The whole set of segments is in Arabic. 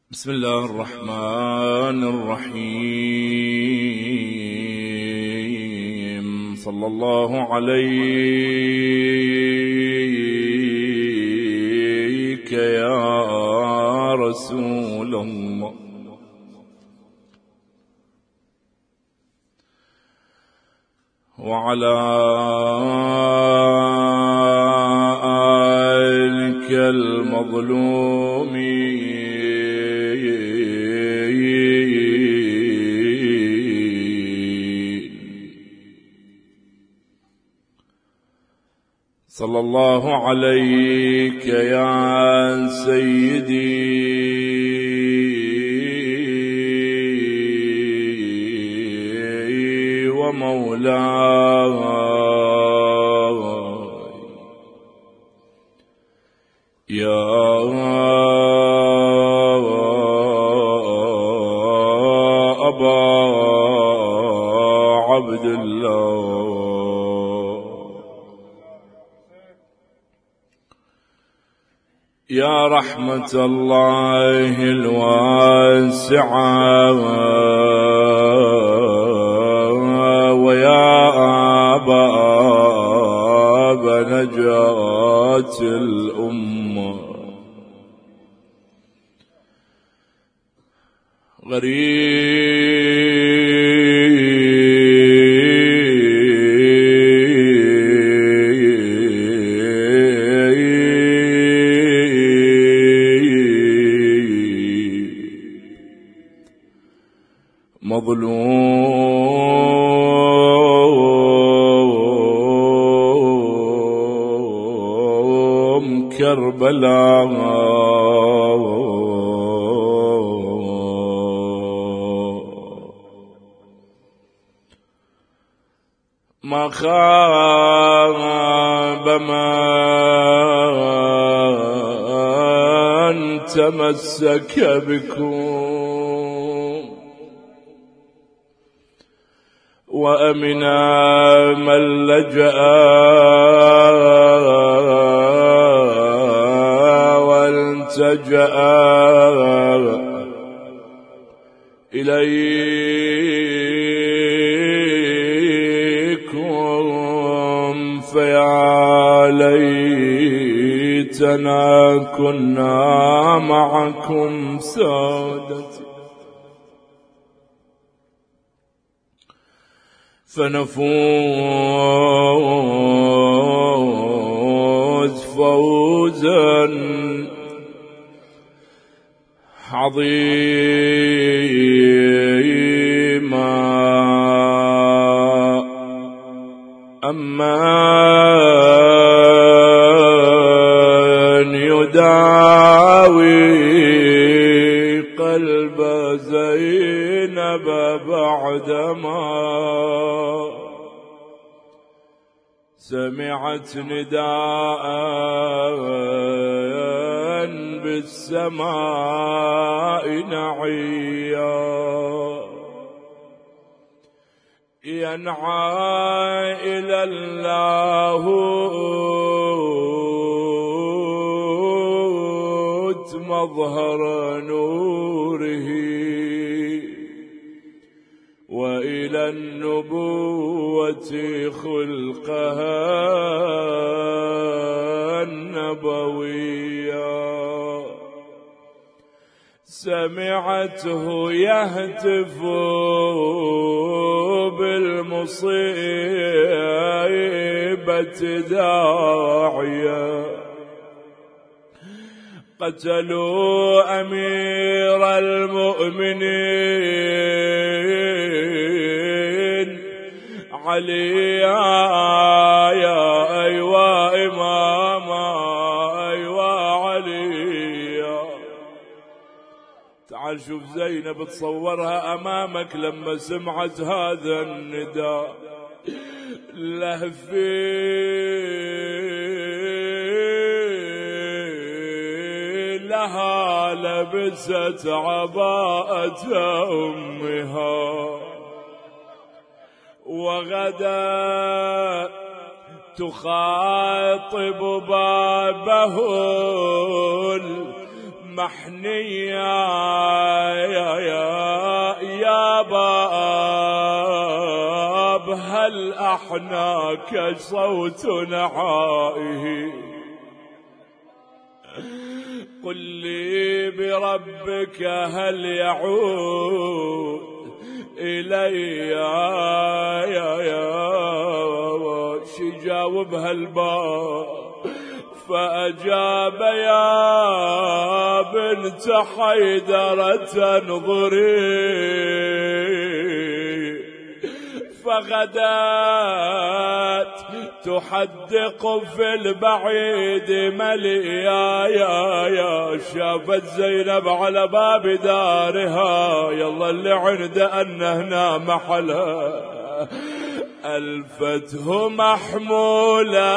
بسم الله الرحمن الرحيم. صلى الله عليك يا رسول الله وعلى آلك المظلومين صلى الله عليك يا سيدي ومولاي يا أبا عبد الله يا رحمة الله الواسعة ويا باب نجاة الأمة مظلوم كربلاء ما خاب من تمسك بكم وأمنا من لجأ والتجأ إليكم فيا ليتنا كنا معكم سادتي فنفوز فوزا عظيما أمن يداوي قلب زينب بعدما سمعت نداء بالسماء نعيا ينعى إلى اللاهوت مظهر نوره وإلى النبوة خلقها النبوية سمعته يهتف بالمصيبة داعيا قتلوا أمير المؤمنين علي يا أيوا إماما أيوا علي تعال شوف زينب تصورها أمامك لما سمعت هذا النداء لها لبست عباءة أمها وغدا تخاطب بابه محنية يا باب هل أحناك صوت نحائه قل لي بربك هل يعود إلي شي جاوبها الباب فأجاب يا بنت حيدرة انظري فغدات تحدق في البعيد مليا شافت زينب على باب دارها يلا اللي عنده أن هنا محلها ألفته محمولا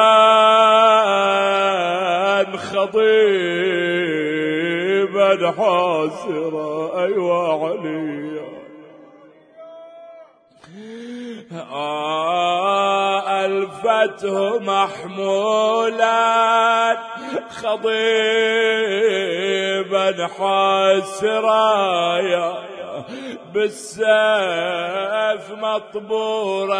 خضيبا حاسرا أيوة علي ألفته محمولا خضيبا حاسرا بالسيف مطبور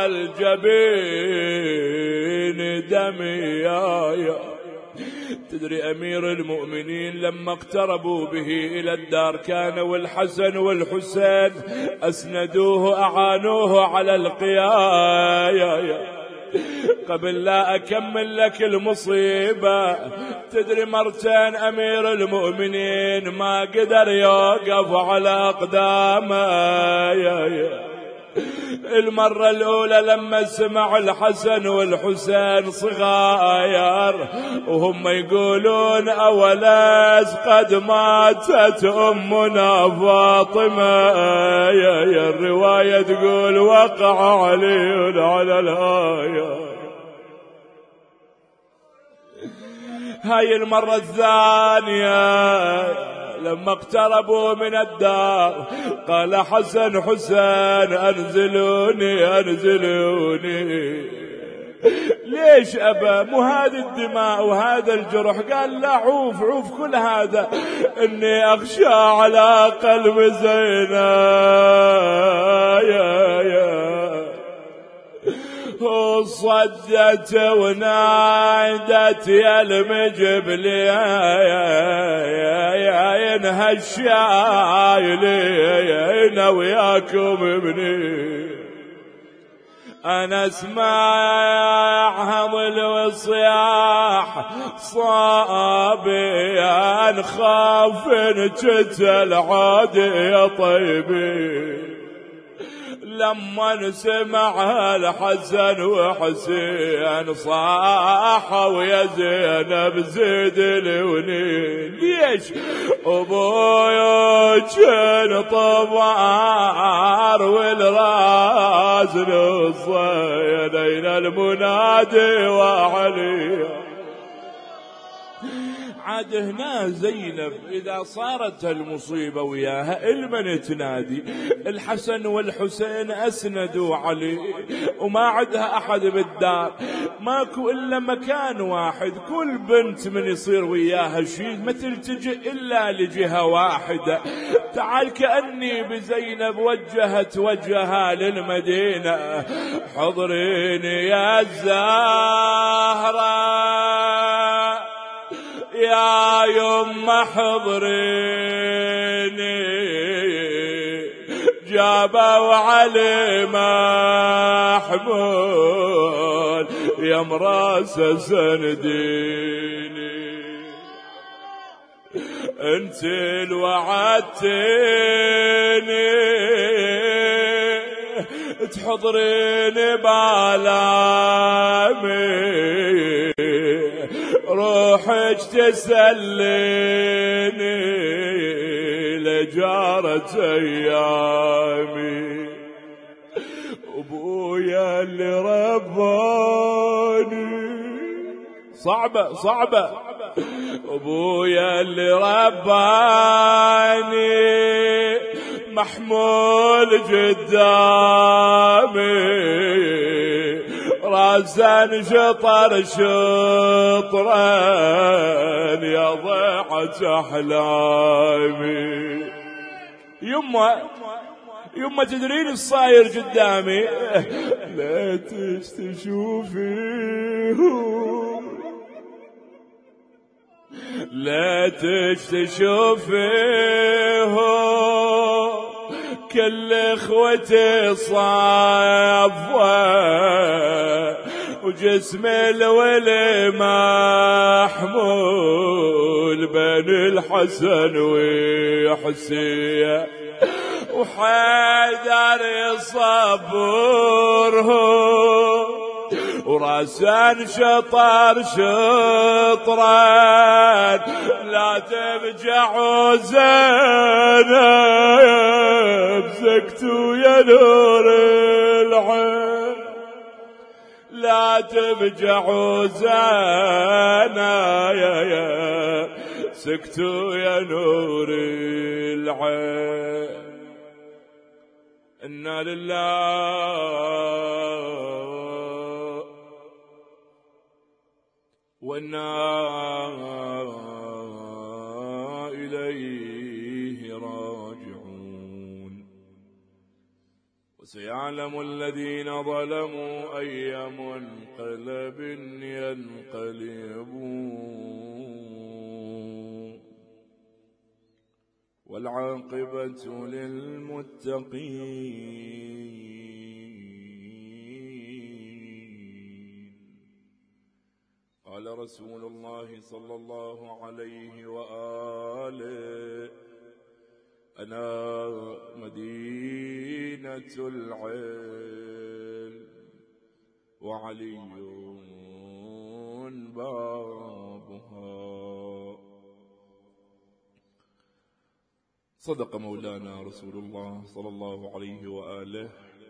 الجبين دمي تدري أمير المؤمنين لما اقتربوا به إلى الدار كانوا الحسن والحسين أسندوه أعانوه على القيام قبل لا أكمل لك المصيبة تدري مرتين أمير المؤمنين ما قدر يوقف على أقدامه المرة الأولى لما سمع الحسن والحسين صغاير وهم يقولون أوليس قد ماتت أمنا فاطمة الرواية تقول وقع علي على الآية هاي المرة الثانية لما اقتربوا من الدار قال حسن حسين أنزلوني ليش أبا مو هذه الدماء وهذا الجرح قال لا عوف كل هذا إني أخشى على قلب زينب وصدت ونادت يا المجبل يا انها الشايلين وياكم ابني أنا أسمع هضل وصياح صابي أنخاف نجتل عادي يا طيبي لما سمعها الحسن وحسين صاحوا يا زينب زيد الونين ليش أبويا كان طبعار والراس نصينين المنادي وعلي عاد هنا زينب إذا صارت المصيبة وياها المن تنادي الحسن والحسين أسندوا علي وما عدها أحد بالدار ماكو إلا مكان واحد كل بنت من يصير وياها شيء ما تلتجئ إلا لجهة واحدة تعال كأني بزينب وجهت وجهها للمدينة حضريني يا الزهرة يا يما حضريني جابوا علي محمول يا مراس سنديني انت الوعدتيني تحضريني بالامي روحك تسليني لجارة أيامي أبويا اللي رباني صعبة أبويا اللي رباني محمول قدامي وراسا شطر شطرين يا ضيعة أحلامي. يما تدرين الصاير قدامي؟ لا تشوفيه، لا تشوفيه، كل اخوتي صافوه، وجسم الولي محمول بين الحسن وحسين، وحيدر يصبره، وراسان شطر شطران، لا تبجعوا زينب سكتوا يا نور العين، لا تبجعوا زينب سكتوا يا نور العين. إنا لله وإنا إليه راجعون. وسيعلم الذين ظلموا أي منقلب ينقلبون، والعاقبة للمتقين. قال رسول الله صلى الله عليه وآله: أنا مدينة العلم وعلي بابها. صدق مولانا رسول الله صلى الله عليه وآله،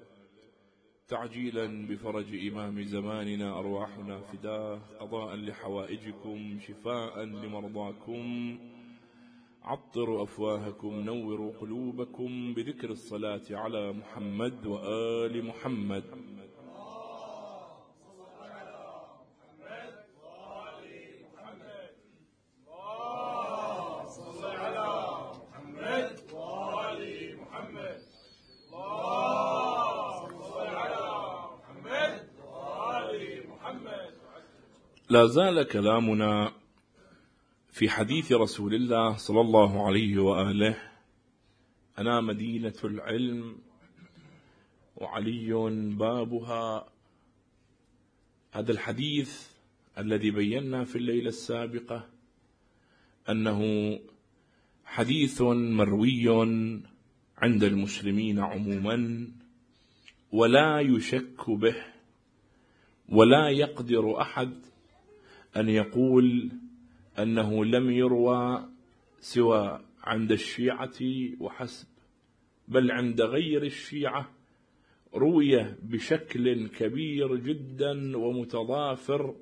تعجيلا بفرج إمام زماننا أرواحنا فداه، قضاء لحوائجكم، شفاء لمرضاكم، عطروا أفواهكم، نوروا قلوبكم بذكر الصلاة على محمد وآل محمد. لا زال كلامنا في حديث رسول الله صلى الله عليه وآله: أنا مدينة العلم وعلي بابها. هذا الحديث الذي بينا في الليلة السابقة أنه حديث مروي عند المسلمين عموما، ولا يشك به، ولا يقدر أحد أن يقول أنه لم يروى سوى عند الشيعة وحسب، بل عند غير الشيعة روي بشكل كبير جدا ومتضافر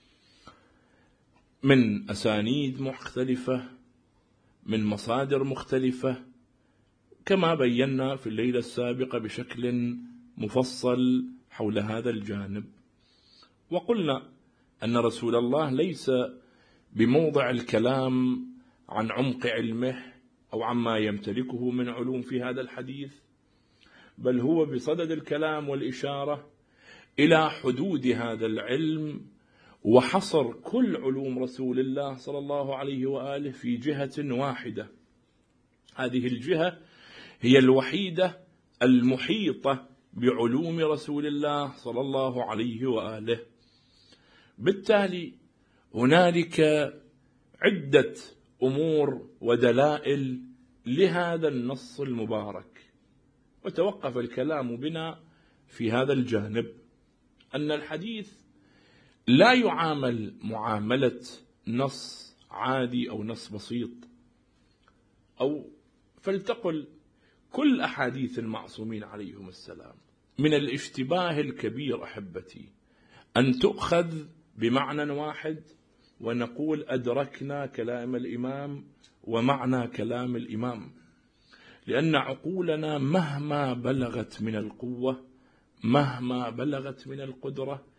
من أسانيد مختلفة، من مصادر مختلفة، كما بينا في الليلة السابقة بشكل مفصل حول هذا الجانب. وقلنا أن رسول الله ليس بموضع الكلام عن عمق علمه أو عما يمتلكه من علوم في هذا الحديث، بل هو بصدد الكلام والإشارة إلى حدود هذا العلم وحصر كل علوم رسول الله صلى الله عليه وآله في جهة واحدة. هذه الجهة هي الوحيدة المحيطة بعلوم رسول الله صلى الله عليه وآله. بالتالي هنالك عدة أمور ودلائل لهذا النص المبارك، وتوقف الكلام بنا في هذا الجانب أن الحديث لا يعامل معاملة نص عادي أو نص بسيط، أو فلتقل كل أحاديث المعصومين عليهم السلام من الاشتباه الكبير أحبتي أن تؤخذ بمعنى واحد ونقول أدركنا كلام الإمام ومعنى كلام الإمام، لأن عقولنا مهما بلغت من القوة، مهما بلغت من القدرة،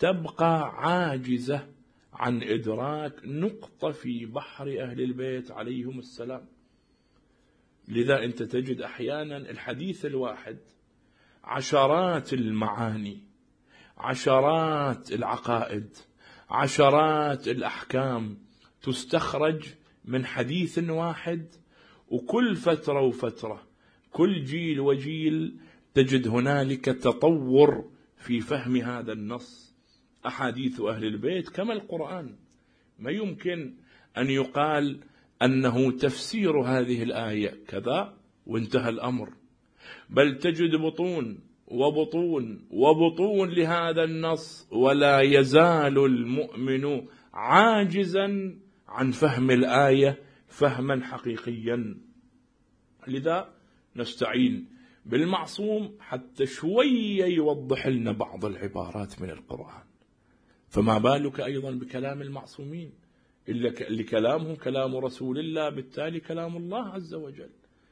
تبقى عاجزة عن إدراك نقطة في بحر أهل البيت عليهم السلام. لذا أنت تجد أحيانا الحديث الواحد عشرات المعاني، عشرات العقائد، عشرات الأحكام تستخرج من حديث واحد، وكل فترة وفترة كل جيل وجيل تجد هنالك تطور في فهم هذا النص. أحاديث أهل البيت كما القرآن، ما يمكن أن يقال أنه تفسير هذه الآية كذا وانتهى الأمر، بل تجد بطون وبطون وبطون لهذا النص، ولا يزال المؤمن عاجزا عن فهم الآية فهما حقيقيا. لذا نستعين بالمعصوم حتى شوية يوضح لنا بعض العبارات من القرآن، فما بالك أيضا بكلام المعصومين اللي كلامهم كلام رسول الله، بالتالي كلام الله عز وجل.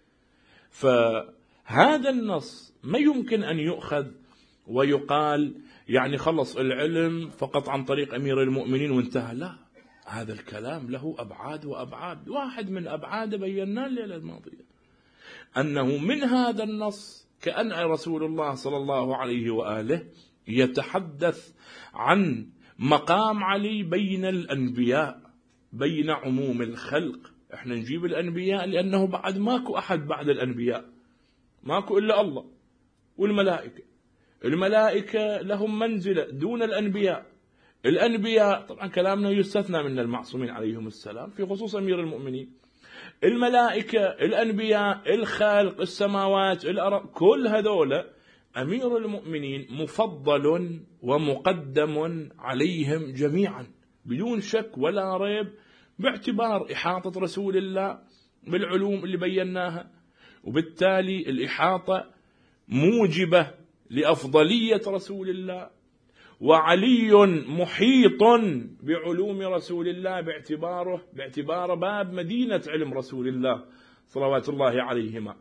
فهذا النص ما يمكن أن يؤخذ ويقال يعني خلص العلم فقط عن طريق أمير المؤمنين وانتهى، لا، هذا الكلام له أبعاد وأبعاد. واحد من أبعاد بيناه الليلة الماضية، أنه من هذا النص كأن رسول الله صلى الله عليه وآله يتحدث عن مقام علي بين الأنبياء، بين عموم الخلق. احنا نجيب الأنبياء لأنه بعد ماكو أحد بعد الأنبياء، ماكو إلا الله والملائكة. الملائكة لهم منزلة دون الأنبياء. الأنبياء طبعا كلامنا يستثنى من المعصومين عليهم السلام في خصوص أمير المؤمنين. الملائكة، الأنبياء، الخلق، السماوات، الأرض، كل هذول أمير المؤمنين مفضل ومقدم عليهم جميعا بدون شك ولا ريب، باعتبار إحاطة رسول الله بالعلوم اللي بيناها، وبالتالي الإحاطة موجبة لأفضلية رسول الله، وعلي محيط بعلوم رسول الله باعتباره باب مدينة علم رسول الله صلوات الله عليهما.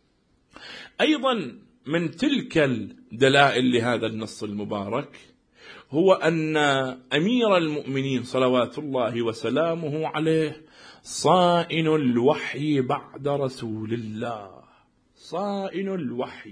أيضا من تلك الدلائل لهذا النص المبارك هو أن أمير المؤمنين صلوات الله وسلامه عليه صائن الوحي بعد رسول الله، صائن الوحي.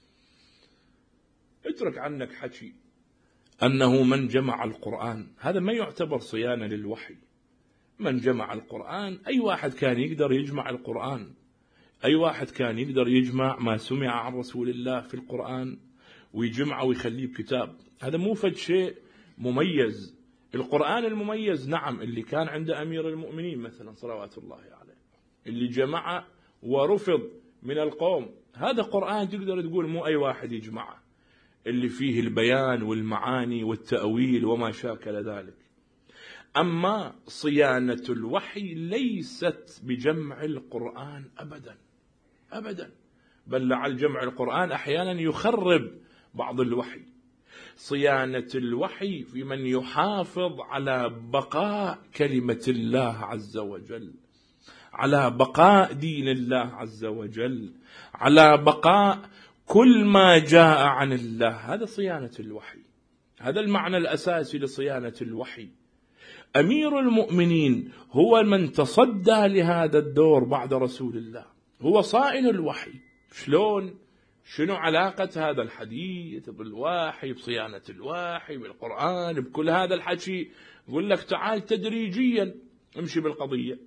اترك عنك حكي أنه من جمع القرآن، هذا ما يعتبر صيانة للوحي. من جمع القرآن، أي واحد كان يقدر يجمع القرآن، أي واحد كان يقدر يجمع ما سمع عن رسول الله في القرآن ويجمعه ويخليه بكتاب. هذا مو فد شيء مميز. القرآن المميز نعم اللي كان عند أمير المؤمنين مثلا صلوات الله عليه، اللي جمعه ورفض من القوم، هذا قرآن تقدر تقول مو أي واحد يجمعه، اللي فيه البيان والمعاني والتأويل وما شاكل ذلك. أما صيانة الوحي ليست بجمع القرآن أبدا أبدا، بل لعل جمع القرآن أحيانا يخرب بعض الوحي. صيانة الوحي في من يحافظ على بقاء كلمة الله عز وجل، على بقاء دين الله عز وجل، على بقاء كل ما جاء عن الله. هذا صيانة الوحي، هذا المعنى الأساسي لصيانة الوحي. أمير المؤمنين هو من تصدى لهذا الدور بعد رسول الله، هو صائن الوحي. شلون؟ شنو علاقة هذا الحديث بالوحي، بصيانة الوحي، بالقرآن، بكل هذا الحكي؟ يقول لك تعال تدريجيا امشي بالقضية.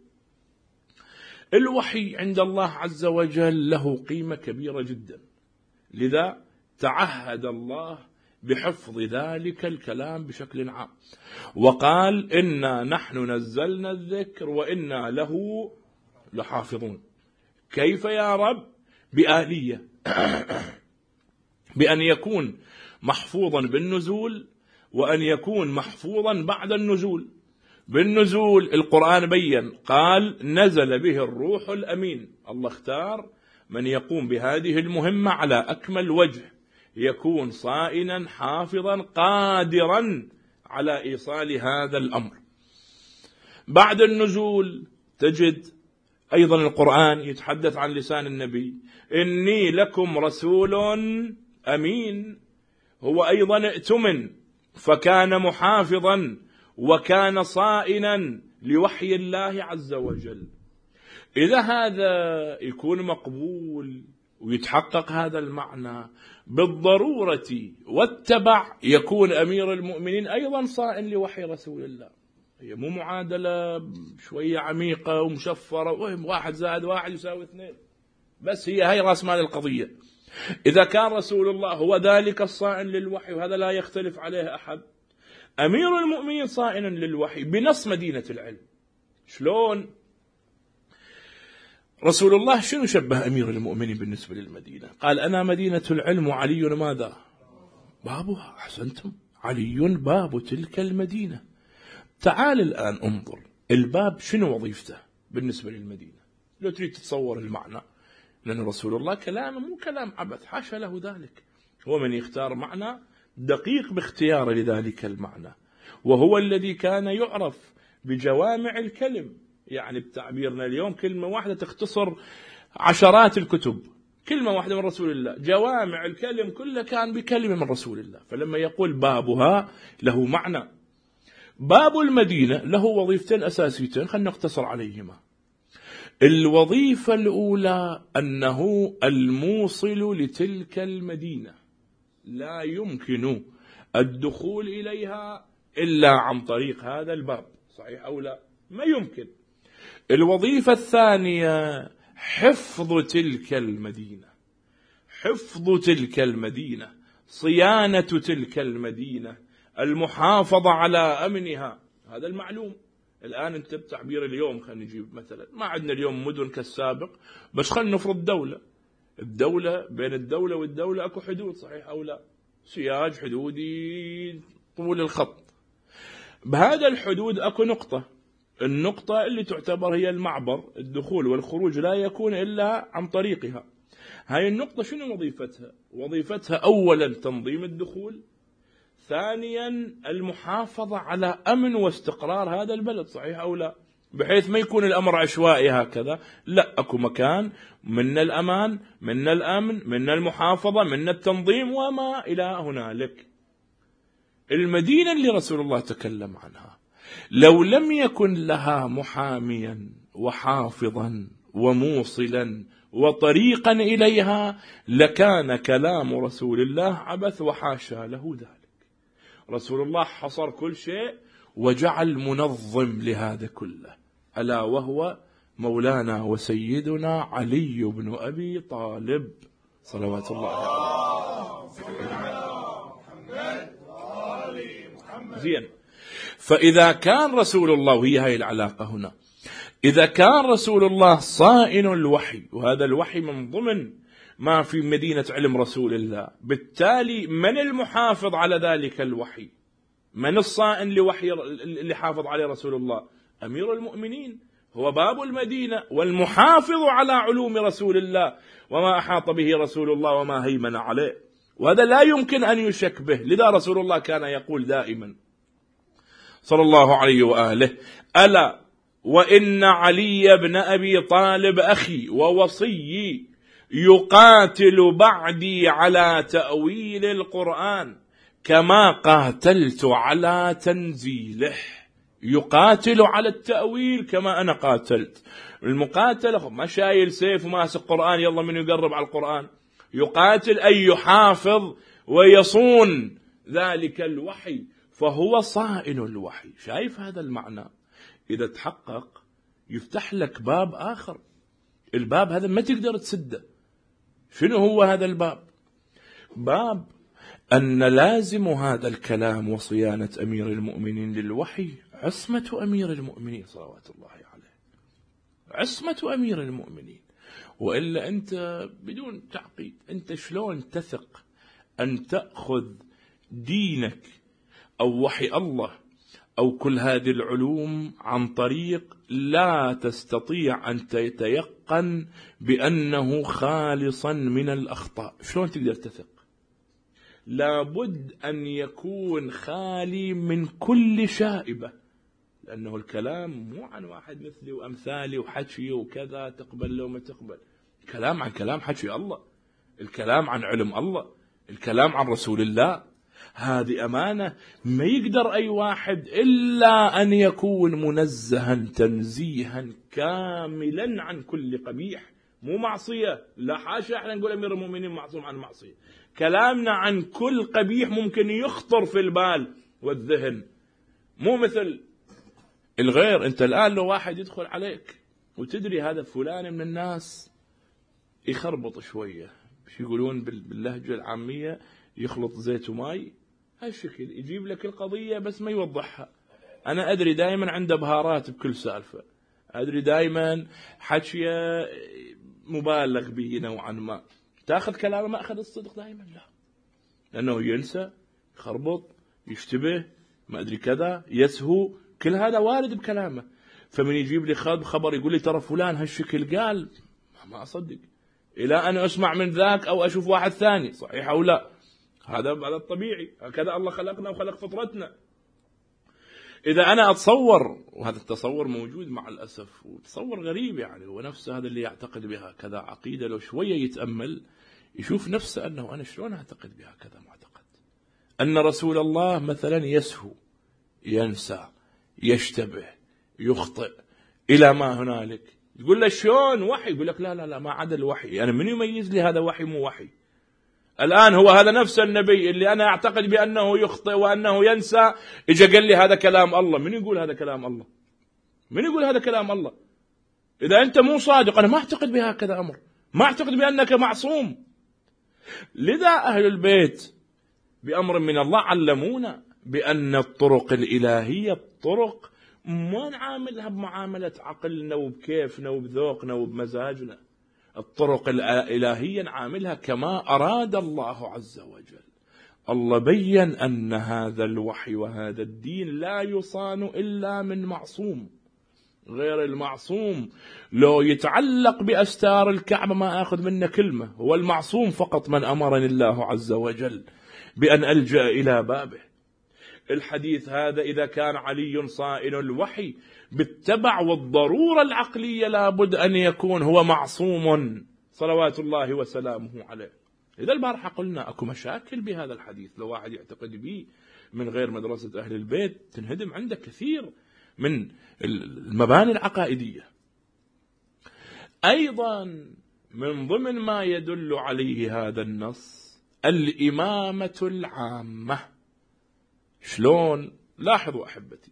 الوحي عند الله عز وجل له قيمة كبيرة جدا، لذا تعهد الله بحفظ ذلك الكلام بشكل عام، وقال إنا نحن نزلنا الذكر وإنا له لحافظون. كيف يا رب؟ بآلية بأن يكون محفوظا بالنزول، وأن يكون محفوظا بعد النزول. بالنزول القرآن بين، قال نزل به الروح الأمين. الله اختار من يقوم بهذه المهمة على أكمل وجه، يكون صائنا حافظا قادرا على إيصال هذا الأمر. بعد النزول تجد أيضا القرآن يتحدث عن لسان النبي، إني لكم رسول أمين. هو أيضا ائتمن فكان محافظا وكان صائنا لوحي الله عز وجل. إذا هذا يكون مقبول ويتحقق هذا المعنى بالضرورة واتبع، يكون أمير المؤمنين أيضا صائن لوحي رسول الله. هي مو معادلة شوية عميقة ومشفرة 1 زائد 1 يساوي 2، بس هي رأس مال القضية. إذا كان رسول الله هو ذلك الصائن للوحي، وهذا لا يختلف عليه أحد، أمير المؤمنين صائنا للوحي بنص مدينة العلم. شلون؟ رسول الله شنو شبه أمير المؤمنين بالنسبة للمدينة؟ قال أنا مدينة العلم وعلي ماذا؟ بابها. أحسنتم، علي باب تلك المدينة. تعال الآن انظر الباب شنو وظيفته بالنسبة للمدينة، لو تريد تتصور المعنى، لأن رسول الله كلامه مو كلام عبث، حاشا له ذلك. هو من يختار معنى دقيق باختياره لذلك المعنى، وهو الذي كان يعرف بجوامع الكلم. يعني بتعبيرنا اليوم كلمة واحدة تختصر عشرات الكتب، كلمة واحدة من رسول الله، جوامع الكلم كلها كان بكلمة من رسول الله. فلما يقول بابها له معنى. باب المدينة له وظيفتين أساسيتين، خلينا نقتصر عليهما. الوظيفة الأولى أنه الموصل لتلك المدينة، لا يمكن الدخول إليها إلا عن طريق هذا الباب، صحيح أو لا؟ ما يمكن. الوظيفة الثانية حفظ تلك المدينة، حفظ تلك المدينة، صيانة تلك المدينة، المحافظة على أمنها. هذا المعلوم. الآن أنت بتعبير اليوم خلينا نجيب مثلا، ما عندنا اليوم مدن كالسابق، بس خلينا نفرض الدولة بين الدولة والدولة أكو حدود، صحيح أو لا؟ سياج حدودي طول الخط. بهذا الحدود أكو نقطة، النقطة اللي تعتبر هي المعبر، الدخول والخروج لا يكون إلا عن طريقها. هاي النقطة شنو وظيفتها؟ وظيفتها أولا تنظيم الدخول، ثانيا المحافظة على أمن واستقرار هذا البلد، صحيح أو لا؟ بحيث ما يكون الأمر عشوائي هكذا، لا، أكو مكان من الأمان، من الأمن، من المحافظة، من التنظيم وما إلى هنالك. المدينة اللي رسول الله تكلم عنها لو لم يكن لها محاميا وحافظا وموصلا وطريقا إليها لكان كلام رسول الله عبث، وحاشا له ذلك. رسول الله حصر كل شيء وجعل منظم لهذا كله، ألا وهو مولانا وسيدنا علي بن أبي طالب صلوات الله عليه. زين. فإذا كان رسول الله، وهي هاي العلاقة هنا، إذا كان رسول الله صائن الوحي، وهذا الوحي من ضمن ما في مدينة علم رسول الله، بالتالي من المحافظ على ذلك الوحي؟ من الصائن لوحي اللي حافظ عليه رسول الله؟ أمير المؤمنين، هو باب المدينة والمحافظ على علوم رسول الله وما أحاط به رسول الله وما هيمن عليه، وهذا لا يمكن أن يشك به. لذا رسول الله كان يقول دائما صلى الله عليه وآله: ألا وإن علي بن أبي طالب أخي ووصيي يقاتل بعدي على تأويل القرآن كما قاتلت على تنزيله. يقاتل على التأويل كما أنا قاتلت. المقاتلة ما شايل سيف وماسك قرآن يلا من يقرب على القرآن، يقاتل أي يحافظ ويصون ذلك الوحي، فهو صائن الوحي. شايف هذا المعنى؟ إذا تحقق يفتح لك باب آخر. الباب هذا ما تقدر تسده. شنو هو هذا الباب؟ باب أن لازم هذا الكلام وصيانة أمير المؤمنين للوحي عصمة أمير المؤمنين صلوات الله عليه، عصمة أمير المؤمنين. وإلا أنت بدون تعقيد، أنت شلون تثق أن تأخذ دينك أو وحي الله أو كل هذه العلوم عن طريق لا تستطيع أن تتيقن بأنه خالصا من الأخطاء؟ شلون تقدر تثق؟ لابد أن يكون خالي من كل شائبة، لأنه الكلام مو عن واحد مثلي وأمثالي وحكي وكذا تقبل لو ما تقبل. الكلام عن كلام حكي الله، الكلام عن علم الله، الكلام عن رسول الله. هذه أمانة ما يقدر أي واحد إلا أن يكون منزها تنزيها كاملا عن كل قبيح. مو معصية، لا حاشا احنا نقول أمير المؤمنين معصوم عن معصية، كلامنا عن كل قبيح ممكن يخطر في البال والذهن. مو مثل الغير. انت الآن لو واحد يدخل عليك وتدري هذا فلان من الناس يخربط شوية، شو يقولون باللهجة العامية، يخلط زيت وماي، هالشكل يجيب لك القضية بس ما يوضحها. أنا أدري دائما عنده بهارات بكل سالفة، أدري دائما حكيه مبالغ به نوعا ما. تأخذ كلامه ما أخذ الصدق دائما، لا، لأنه ينسى، يخربط، يشتبه، ما أدري كذا، يسهو، كل هذا وارد بكلامه. فمن يجيب لي خبر يقول لي ترى فلان هالشكل قال، ما أصدق إلى أن أسمع من ذاك أو أشوف واحد ثاني صحيح أو لا. هذا الطبيعي، هكذا الله خلقنا وخلق فطرتنا. إذا أنا أتصور، وهذا التصور موجود مع الأسف وتصور غريب، يعني هو نفسه هذا اللي يعتقد بها كذا عقيدة، لو شوية يتأمل يشوف نفسه أنه أنا شلون أعتقد بها كذا معتقد. أن رسول الله مثلا يسهو، ينسى، يشتبه، يخطئ إلى ما هنالك. يقول له شلون وحي؟ يقول لك لا لا لا ما عدا الوحي. أنا من يميز لي هذا وحي مو وحي؟ الآن هو هذا نفس النبي اللي أنا أعتقد بأنه يخطئ وأنه ينسى، إجا قال لي هذا كلام الله. من يقول هذا كلام الله؟ من يقول هذا كلام الله؟ إذا أنت مو صادق أنا ما أعتقد بهكذا أمر، ما أعتقد بأنك معصوم. لذا أهل البيت بأمر من الله علمونا بأن الطرق الإلهية الطرق ما نعاملها بمعاملة عقلنا وبكيفنا وبذوقنا وبمزاجنا. الطرق الإلهية نعاملها كما أراد الله عز وجل. الله بيّن أن هذا الوحي وهذا الدين لا يصان إلا من معصوم. غير المعصوم لو يتعلق بأستار الكعبة ما أخذ منه كلمة. هو المعصوم فقط من أمرني الله عز وجل بأن ألجأ إلى بابه. الحديث هذا إذا كان علي صائن الوحي بالتبع والضرورة العقلية لابد أن يكون هو معصوم صلوات الله وسلامه عليه. إذا البارحة قلنا أكو مشاكل بهذا الحديث، لو واحد يعتقد به من غير مدرسة أهل البيت تنهدم عنده كثير من المباني العقائدية. أيضا من ضمن ما يدل عليه هذا النص الإمامة العامة. شلون؟ لاحظوا أحبتي،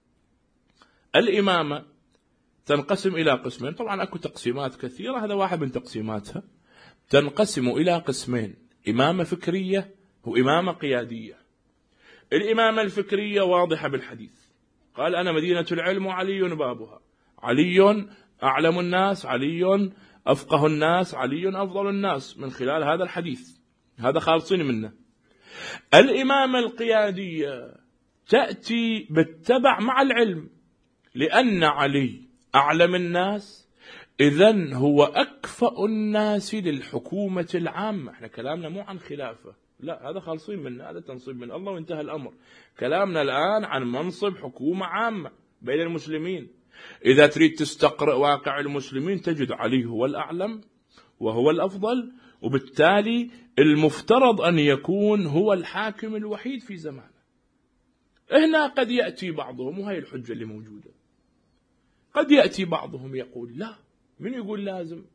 الإمامة تنقسم إلى قسمين. طبعا أكو تقسيمات كثيرة، هذا واحد من تقسيماتها. تنقسم إلى قسمين: إمامة فكرية وإمامة قيادية. الإمامة الفكرية واضحة بالحديث، قال أنا مدينة العلم وعلي بابها. علي أعلم الناس، علي أفقه الناس، علي أفضل الناس، من خلال هذا الحديث هذا خالصين منه. الإمامة القيادية تأتي بالتبع مع العلم، لأن علي أعلم الناس إذن هو أكفأ الناس للحكومة العامة. احنا كلامنا مو عن خلافة، لا، هذا خالصين منه، هذا تنصيب من الله وانتهى الأمر. كلامنا الآن عن منصب حكومة عامة بين المسلمين. إذا تريد تستقرأ واقع المسلمين تجد علي هو الأعلم وهو الأفضل، وبالتالي المفترض أن يكون هو الحاكم الوحيد في زمانه. هنا قد يأتي بعضهم، وهي الحجة اللي موجودة، قد يأتي بعضهم يقول لا. من يقول لازم؟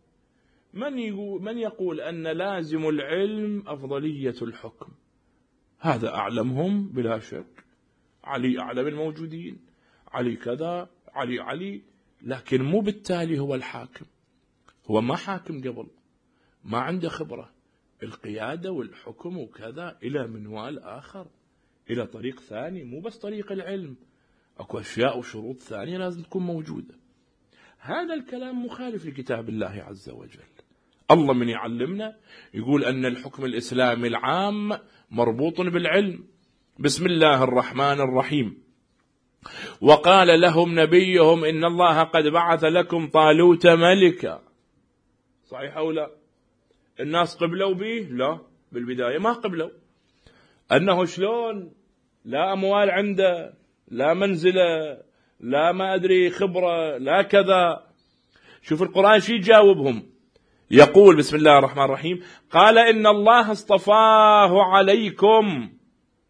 من يقول أن لازم العلم أفضلية الحكم؟ هذا أعلمهم بلا شك، علي أعلم الموجودين، علي كذا، علي، لكن مو بالتالي هو الحاكم. هو ما حاكم قبل، ما عنده خبرة. القيادة والحكم وكذا إلى منوال آخر، إلى طريق ثاني، مو بس طريق العلم، أكو أشياء وشروط ثانية لازم تكون موجودة. هذا الكلام مخالف لكتاب الله عز وجل. الله من يعلمنا يقول أن الحكم الإسلامي العام مربوط بالعلم. بسم الله الرحمن الرحيم: وقال لهم نبيهم إن الله قد بعث لكم طالوت ملكا. صحيح أو لا؟ الناس قبلوا به؟ لا، بالبداية ما قبلوا. أنه شلون؟ لا أموال عنده، لا منزلة، لا ما أدري خبرة، لا كذا. شوف القرآن شي يجاوبهم، يقول بسم الله الرحمن الرحيم: قال إن الله اصطفاه عليكم.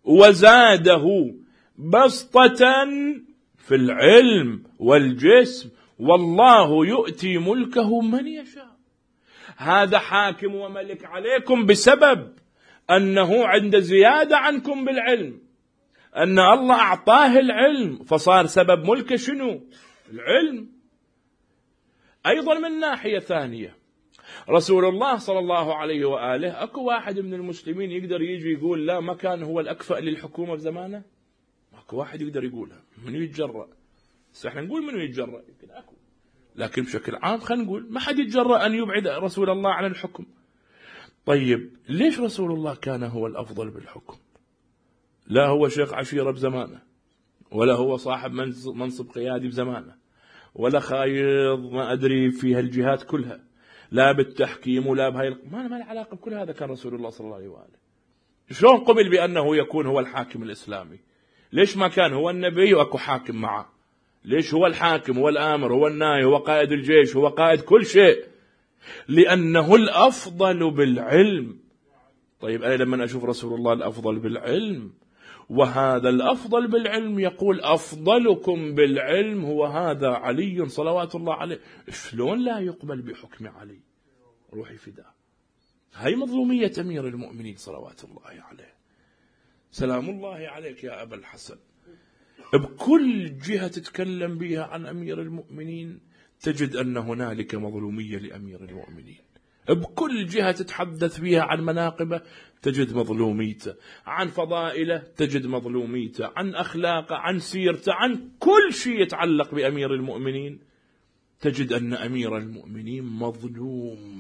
وزاده بسطة في العلم والجسم، والله يؤتي ملكه من يشاء. هذا حاكم وملك عليكم بسبب أنه عند زيادة عنكم بالعلم، أن الله أعطاه العلم فصار سبب ملكه شنو؟ العلم. أيضا من ناحية ثانية، رسول الله صلى الله عليه وآله أكو واحد من المسلمين يقدر يجي يقول لا ما كان هو الأكفأ للحكومة في زمانه؟ أكو واحد يقدر يقولها، منو يتجرأ؟ احنا نقول منو يتجرأ، يمكن أكو، لكن بشكل عام خلينا نقول ما حد يتجرأ أن يبعد رسول الله عن الحكم. طيب ليش رسول الله كان هو الأفضل بالحكم؟ لا هو شيخ عشيرة بزمانه، ولا هو صاحب منصب قيادي بزمانه، ولا خايض ما أدري في هالجهات كلها، لا بالتحكيم ولا بهاي ما له علاقة بكل هذا. كان رسول الله صلى الله عليه وآله شلون قبل بأنه يكون هو الحاكم الإسلامي؟ ليش ما كان هو النبي وأكو حاكم معه؟ ليش هو الحاكم، هو الآمر، هو الناهي، هو قائد الجيش، هو قائد كل شيء؟ لأنه الأفضل بالعلم. طيب أنا لما أشوف رسول الله الأفضل بالعلم، وهذا الأفضل بالعلم يقول أفضلكم بالعلم هو هذا علي صلوات الله عليه، شلون لا يقبل بحكم علي؟ روحي فداه. هاي مظلومية أمير المؤمنين صلوات الله عليه، سلام الله عليك يا أبا الحسن. بكل جهة تتكلم بها عن أمير المؤمنين تجد أن هنالك مظلومية لأمير المؤمنين. بكل جهة تتحدث بها عن مناقبه تجد مظلوميته، عن فضائله تجد مظلوميته، عن أخلاقه، عن سيرته، عن كل شيء يتعلق بأمير المؤمنين تجد أن أمير المؤمنين مظلوم،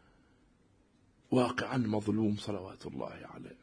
واقعا مظلوم صلوات الله عليه.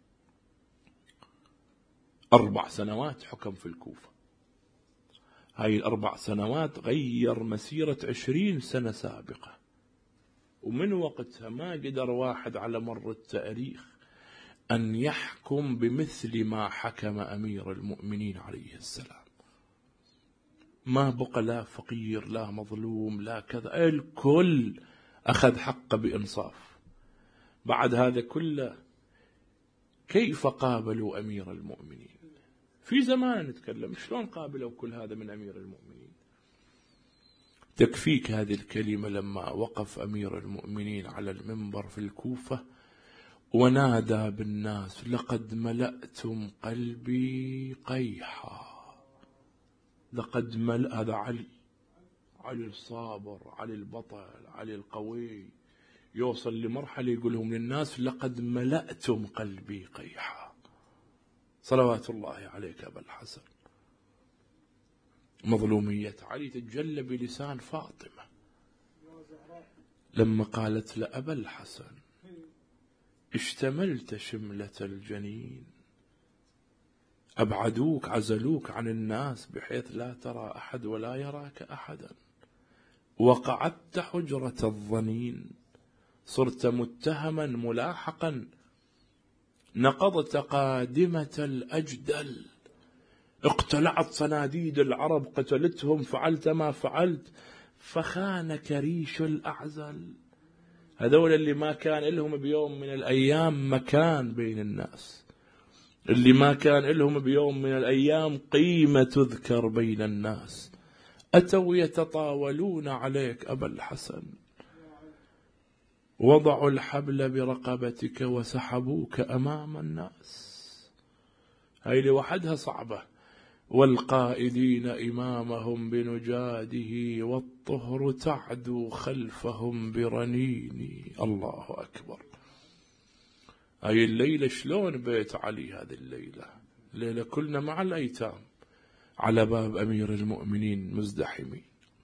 4 سنوات حكم في الكوفة، هاي 4 سنوات غير مسيرة 20 سنة سابقة، ومن وقتها ما قدر واحد على مر التاريخ أن يحكم بمثل ما حكم أمير المؤمنين عليه السلام. ما بقى لا فقير لا مظلوم لا كذا، الكل أخذ حقه بإنصاف. بعد هذا كله كيف قابلوا أمير المؤمنين في زمان نتكلم؟ شلون قابلوا كل هذا من أمير المؤمنين؟ تكفيك هذه الكلمة لما وقف أمير المؤمنين على المنبر في الكوفة ونادى بالناس لقد ملأتم قلبي قيحا. لقد ملأ، هذا علي الصابر، علي البطل، علي القوي، يوصل لمرحلة يقولهم للناس لقد ملأتم قلبي قيحا. صلوات الله عليك أبا الحسن. مظلومية علي تتجلى بلسان فاطمة لما قالت لأبا الحسن اشتملت شملة الجنين، أبعدوك عزلوك عن الناس بحيث لا ترى أحد ولا يراك أحدا، وقعدت حجرة الظنين، صرت متهما ملاحقا، نقضت قادمة الأجدل، اقتلعت صناديد العرب قتلتهم، فعلت ما فعلت، فخانك ريش الأعزل. هذول اللي ما كان لهم بيوم من الأيام مكان بين الناس، اللي ما كان لهم بيوم من الأيام قيمة تذكر بين الناس، أتوا يتطاولون عليك أبا الحسن، وضعوا الحبل برقبتك وسحبوك أمام الناس. هاي لوحدها صعبة. والقائدين إمامهم بنجاده، والطهر تعدو خلفهم برنيني. الله أكبر. هاي الليلة شلون بيت علي؟ هذه الليلة كلنا مع الأيتام على باب أمير المؤمنين مزدحمين.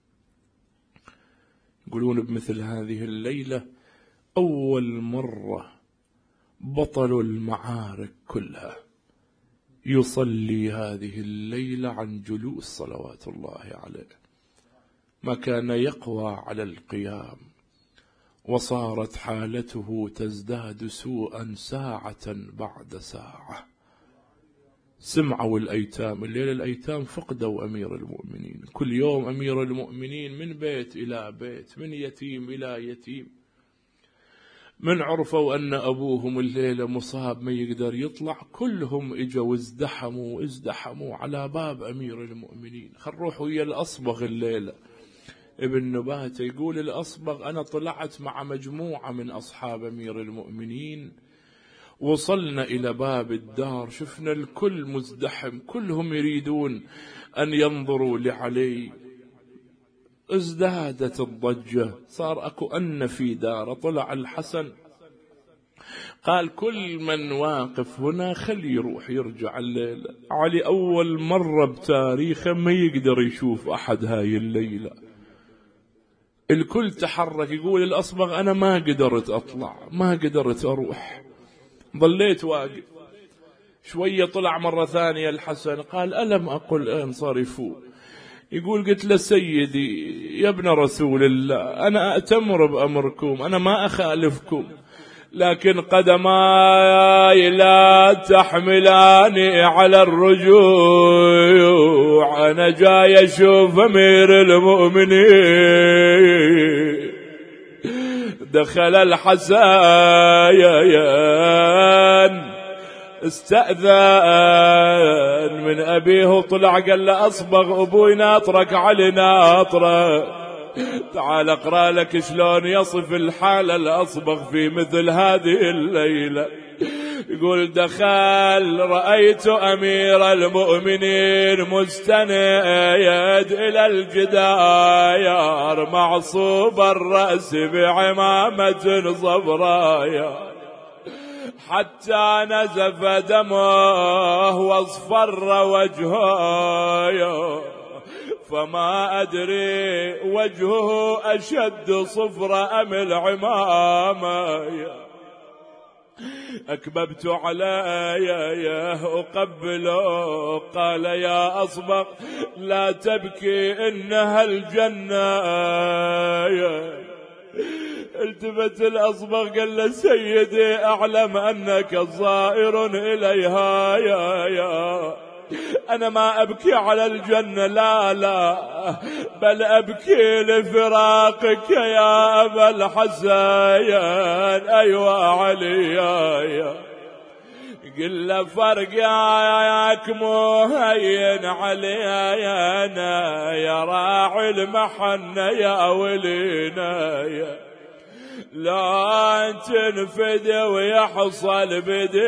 يقولون بمثل هذه الليلة أول مرة بطل المعارك كلها يصلي هذه الليلة عن جلوس صلوات الله عليه، ما كان يقوى على القيام، وصارت حالته تزداد سوءا ساعة بعد ساعة. سمعوا الأيتام الليلة، الأيتام فقدوا أمير المؤمنين، كل يوم أمير المؤمنين من بيت إلى بيت، من يتيم إلى يتيم. من عرفوا أن أبوهم الليلة مصاب ما يقدر يطلع، كلهم إجوا ازدحموا على باب أمير المؤمنين. خل نروح ويا الأصبغ الليلة. ابن نباتة يقول الأصبغ أنا طلعت مع مجموعة من أصحاب أمير المؤمنين، وصلنا إلى باب الدار، شفنا الكل مزدحم، كلهم يريدون أن ينظروا لعلي. ازدادت الضجة، صار أكو أن في دار. طلع الحسن قال كل من واقف هنا خلي يروح يرجع الليلة. علي أول مرة بتاريخه ما يقدر يشوف أحد هاي الليلة. الكل تحرك. يقول الأصبغ أنا ما قدرت أطلع، ما قدرت أروح، ظليت واقف. شوية طلع مرة ثانية الحسن قال ألم أقل انصرفوا. يقول قلت له سيدي يا ابن رسول الله أنا أأتمر بأمركم، أنا ما أخالفكم، لكن قدماي لا تحملاني على الرجوع، أنا جاي أشوف أمير المؤمنين. دخل الحسن استأذن من أبيه وطلع قال له أصبغ أبوي ناطرك علي ناطرة، تعال أقرأ لك شلون يصف الحالة الأصبغ في مثل هذه الليلة. يقول دخل رأيت أمير المؤمنين مستند إلى الجدار معصوب الرأس بعمامة صفراء، حتى نزف دمه واصفر وجهه، فما أدري وجهه أشد صفر أم العمامة. أكببت علي أقبله، قال يا أصبغ لا تبكي إنها الجنة. التفت الأصبغ قال له سيدي أعلم أنك صائر إليها يا أنا ما أبكي على الجنة، لا بل أبكي لفراقك يا أبا الحسين. أيوة علي يا قل له فرقك مهين علينا يا راعي المحنة يا ولينا، لا تنفد ويحصل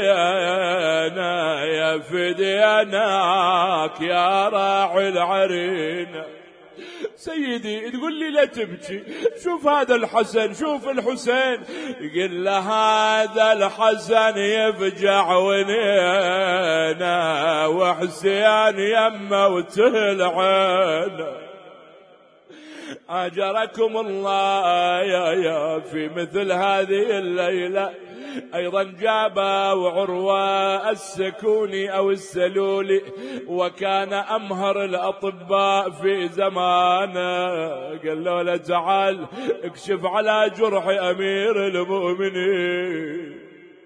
بدينا يا فديناك يا راعي العرين. سيدي تقول لي لا تبكي، شوف هذا الحسن، شوف الحسين. يقول له هذا الحسن يفجع ونينا وحسين يمه وتلعن. أجركم الله يا في مثل هذه الليلة. أيضا جاب عروة السكوني أو السلولي، وكان أمهر الأطباء في زمانه. قال له تعال اكشف على جرح أمير المؤمنين.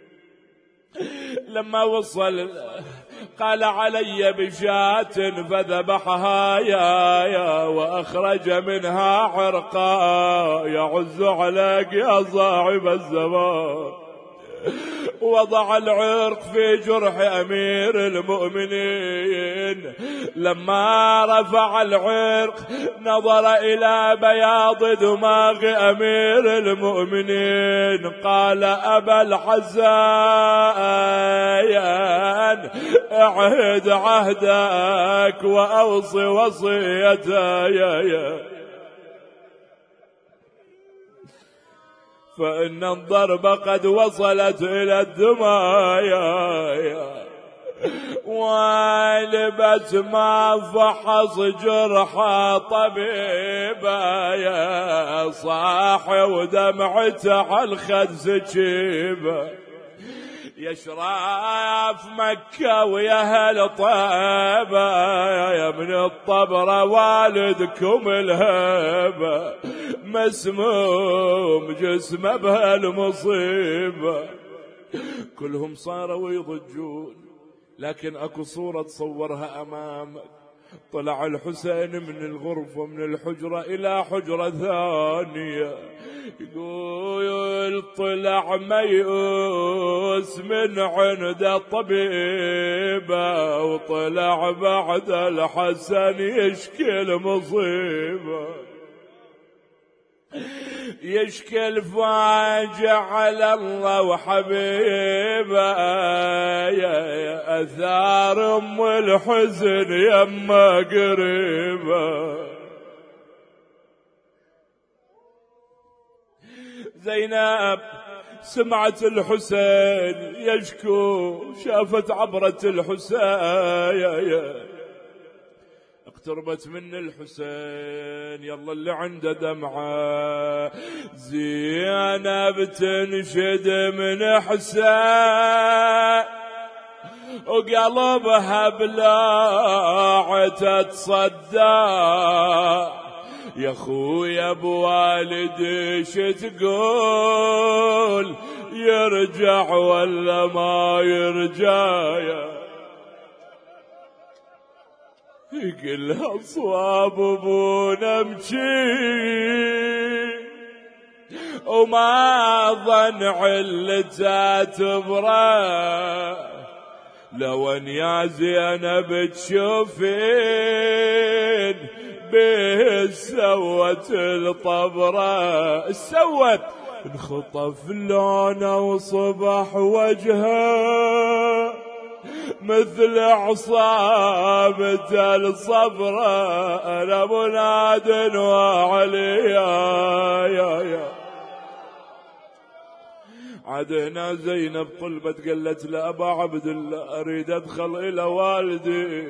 لما وصل قال علي بشاة فذبحها يا وأخرج منها عرقا يعز عليك يا صاحب الزمان. وضع العرق في جرح أمير المؤمنين. لما رفع العرق نظر إلى بياض دماغ أمير المؤمنين. قال أبا الحسين أعهد عهدك وأوص وصيتك، فإن الضرب قد وصلت إلى الدماء. والبس ما فحص جرح طبيبا يا صاحي ودمعته على الخد سكيبه. يا شراف مكة ويا أهل طيبة يا من الطبرة والدكم الهبة، مسموم جسمه بهالمصيبة. كلهم صاروا يضجون، لكن اكو صورة تصورها امامك. طلع الحسين من الغرفة من الحجرة إلى حجرة ثانية، يقول طلع ميؤوس من عند طبيبه، وطلع بعد الحسن يشكي مصيبه، يشكي الفاجع على الله وحبيبه، يا أثار أم الحزن يما قريبه. زينب سمعت الحسين يشكو، شافت عبرة الحسين، اقتربت من الحسين، يلا اللي عنده دمعة. زينب تنشد من حسين وقلبها بلاعة تتصدى، يا خويا بوالدي شتقول، يرجع ولا ما يرجع؟ يقلها صواب ابونا مشي، وما ظن علته تبرى، لو ان يا زينب تشوفين به سوت الطبرة، سوت انخطف لونه وصبح وجهه مثل عصابة الصبرة. أنا مناد وعلي يا عدنا زينب طلبت قالت لأبا عبد الله أريد أدخل إلى والدي.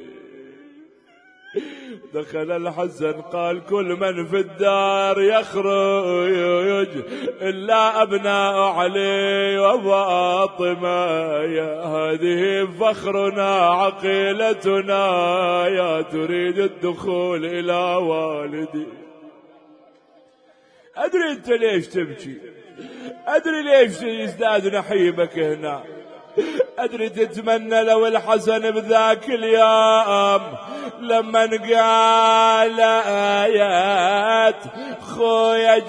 دخل الحسن قال كل من في الدار يخرج إلا أبناء علي وفاطمة، يا هذه فخرنا عقيلتنا، يا تريد الدخول إلى والدي. أدري أنت ليش تبكي، أدري ليش يزداد نحيبك هنا، أدري تتمنى لو الحسن بذاك اليوم لما قال آيات خويا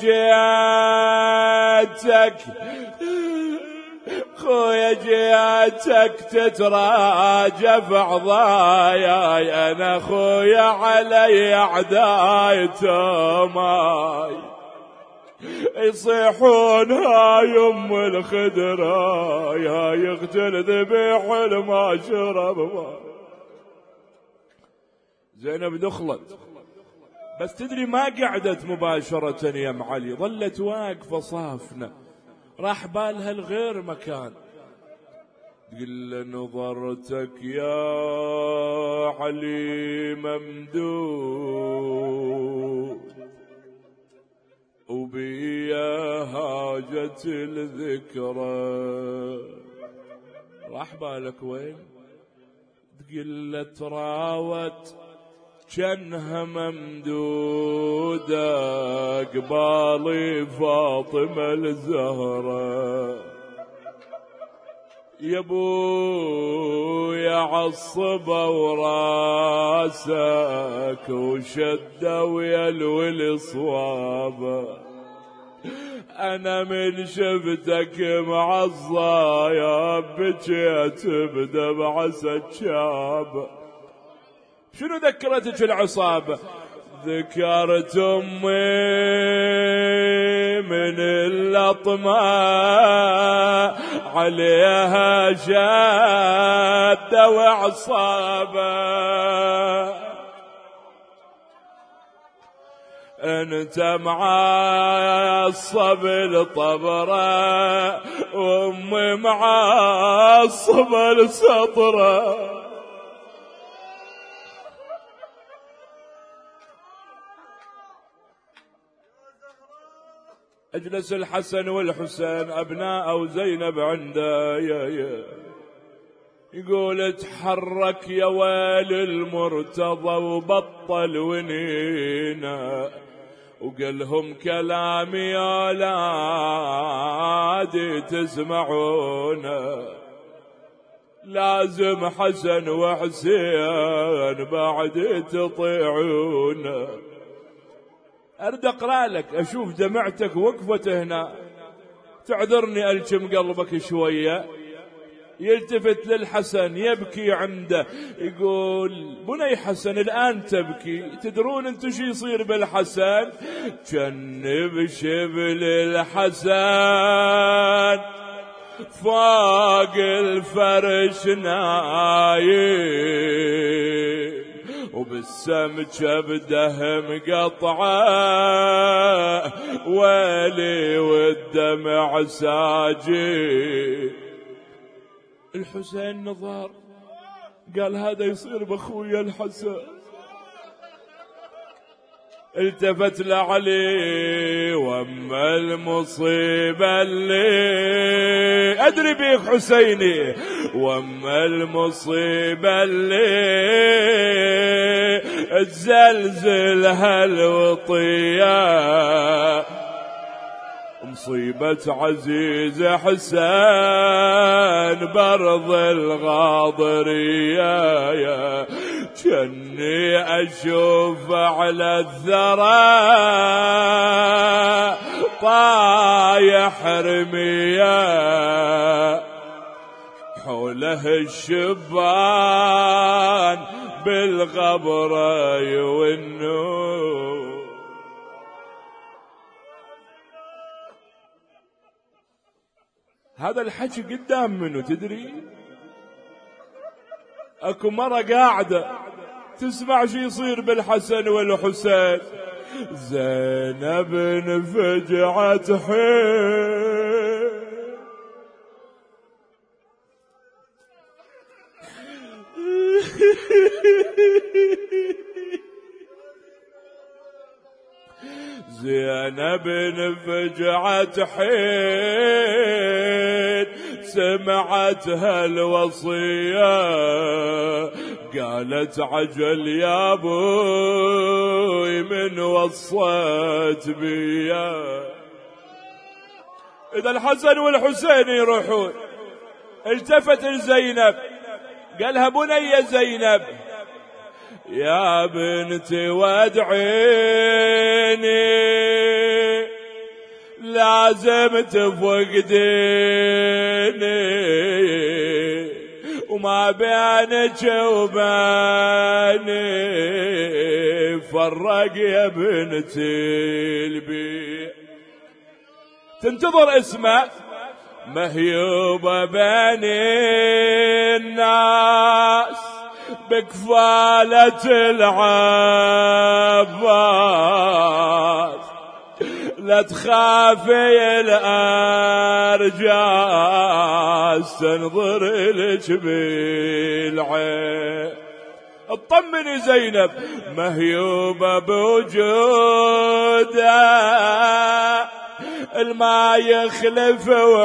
جياتك تتراجف عضاياي، أنا خويا علي أعداي تماي، يصيحون هاي ام الخدرة، يا يقتل ذبيح ما شرب. زينب دخلت، بس تدري ما قعدت مباشرة يا معلي، ظلت واقفة صافنة، راح بالها الغير مكان. تقول نظرتك يا علي ممدود، وبيا هاجت الذكرى. راح بالك وين؟ تقل تراوت جنها ممدودة، قبالي فاطمة الزهرة، يا ابويا عصبه وراسك وشده ويلوي صوابه، انا من شفتك معصى يا بجيت بدمعة شابه. شنو ذكرتك العصابه؟ ذكرت امي من اللطمة عليها شادة وعصابة، انت معصب الطبرة وامي معصب السطرة. اجلس الحسن والحسين ابناء زينب عنده، يقول اتحرك يا ويل المرتضى وبطل ونينا، وقالهم كلامي يا لادي تسمعونا، لازم حسن وحسين بعد تطيعونا. أرد أقرأ لك، أشوف دمعتك وقفت هنا، تعذرني ألجم قلبك شوية. يلتفت للحسن يبكي عنده، يقول بني حسن الآن تبكي؟ تدرون انتو شي يصير بالحسن؟ جنب شبل الحسن فوق الفرش نايم، وبالسمجة بده مقطعه ويلي والدمع ساجي. الحسين نظر قال هذا يصير بأخويا الحسن. التفت لعلي واما المصيبة اللي أدري بيك حسيني، واما المصيبة اللي تزلزل هالوطية، مصيبة عزيز حسين برض الغاضرية. جني أشوف على الثرى طايح رمية، حوله الشبان بالغبرة والنور. هذا الحكي قدام منه تدري؟ اكو مرة قاعدة تسمع شي يصير بالحسن والحسين. زينب انفجعت حيل، زينب انفجعت حيل، سمعت هالوصية قالت عجل يا ابوي من وصيت بيا. اذا الحسن والحسين يروحون، التفت لزينب قالها بني زينب يا بنتي وادعيني لازم تفقديني، وما بينك وبيني فرق يا بنتي البيع. تنتظر اسمه مهيوبة بين الناس بكفالة العباس، لا تخافي الأرجاس تنظر لك بالعين. اطمني زينب مهيوبة بوجوده، الما يخلف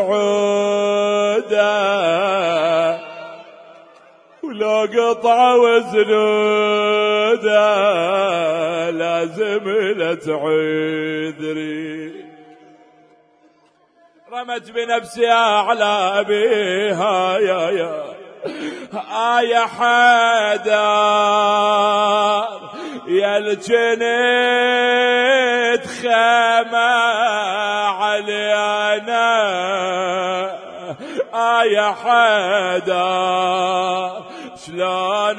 وعوده، ولو قطع وزنوده لازم لا تعذري. رمت بنفسها على أبيها يا حيدر يا الجنيد خيمة علينا، يا حيدر شلون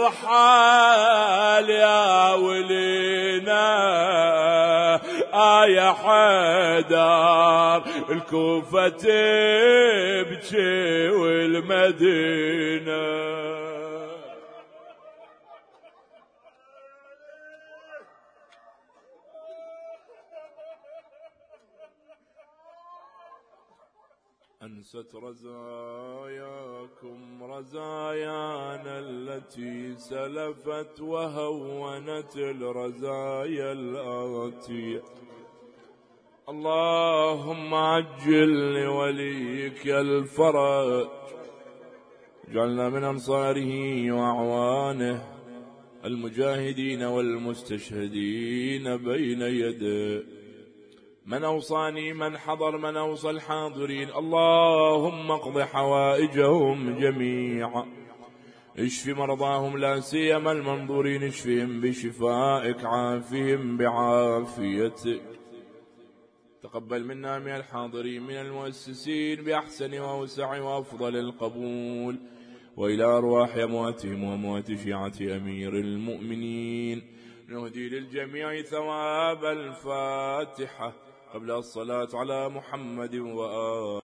ترحل يا ولينا، يا حيدر الكوفة تبكي والمدينة. أنست رزاياكم رزايانا التي سلفت، وهونت الرزايا الآتية. اللهم عجل لوليك الفرج، اجعلنا من أنصاره وأعوانه المجاهدين والمستشهدين بين يديه. من أوصاني من حضر من أوصى الحاضرين، اللهم اقض حوائجهم جميعا، اشف مرضاهم لا سيما المنظورين، اشفهم بشفائك عافهم بعافيتك. تقبل منا من الحاضرين من المؤسسين بأحسن وأوسع وأفضل القبول، وإلى أرواح أمواتهم وأموات شيعة أمير المؤمنين نهدي للجميع ثواب الفاتحة قبل الصلاة على محمد وآله.